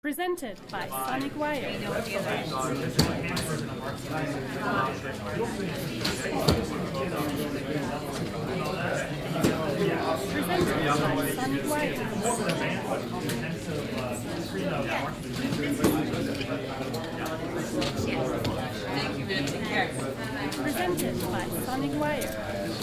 Presented by Sonic Wire. Presented by Sonic Wire. Thank you, man. Take care. Presented by Sonic Wire.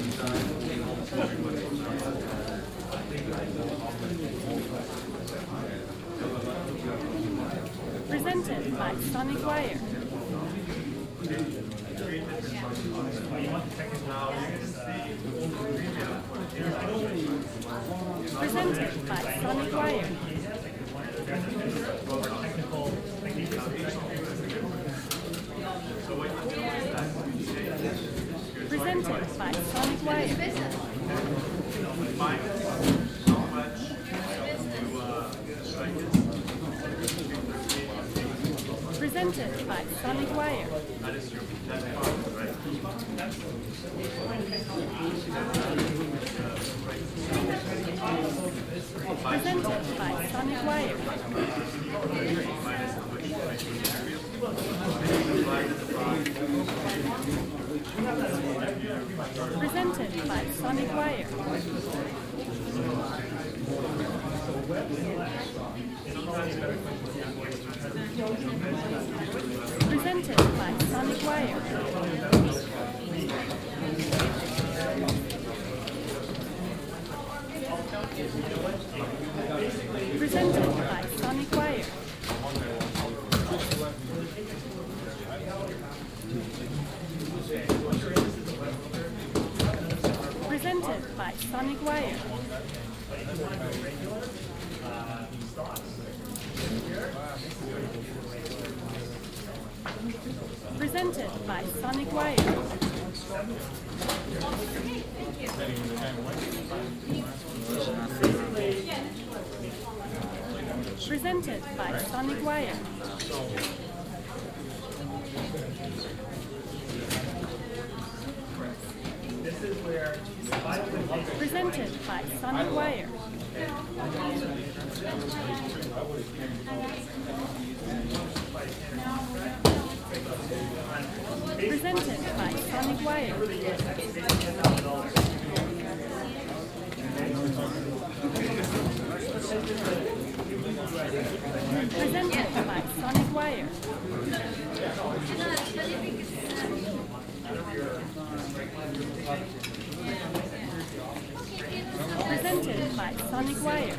Presented by Sonic Wire. Presented by Sonic Wire. Presented by Sonic Wire. Presented by Sonic Wire. Presented by Sonic Wire. Presented by Sonic Wire. Presented by Sonic Wire. Presented by Sonic Wire. Presented by Sonic Wire. Presented by Sonic Wire. Presented by Sonic Wire. Presented by Sonic Wire. Presented by Sonic Wire. Presented by Sonic Wire. Presented by Sonic Wire.